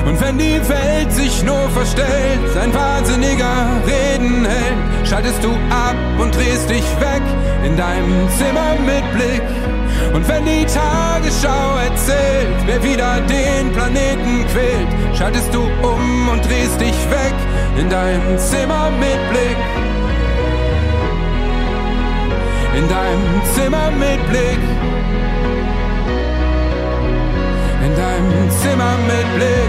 Und wenn die Welt sich nur verstellt, ein wahnsinniger Reden hält, schaltest du ab und drehst dich weg in deinem Zimmer mit Blick. Und wenn die Tagesschau erzählt, wer wieder den Planeten quält, schaltest du um und drehst dich weg in deinem Zimmer mit Blick. In deinem Zimmer mit Blick. In deinem Zimmer mit Blick.